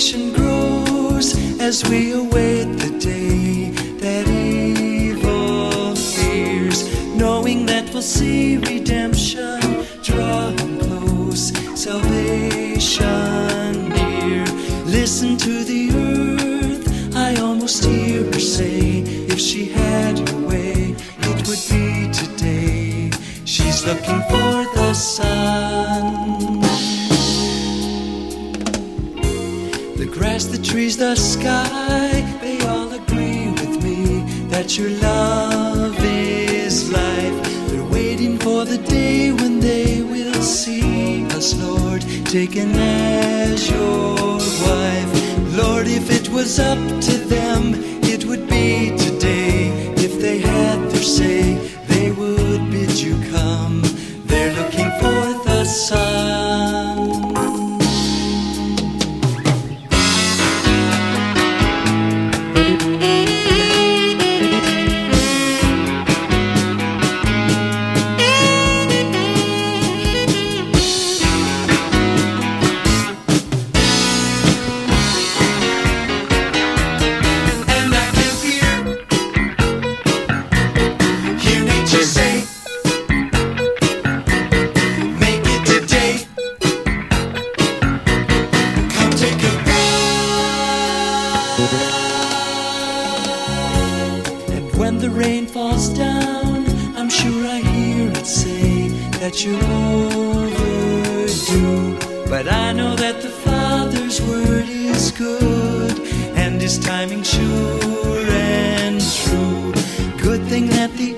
Salvation grows as we await the day that evil fears, knowing that we'll see redemption drawing close, salvation near. Listen to the earth, I almost hear her say, if she had her way, it would be today. She's looking for the sun. The grass, the trees, the sky, they all agree with me that your love is life. They're waiting for the day when they will see us, Lord, taken as your wife. Lord, if it was up to them, it would be today. If they had their say, they would bid you come. They're looking for the sun. When the rain falls down, I'm sure I hear it say that you're overdue. But I know that the Father's word is good and His timing sure and true. Good thing that the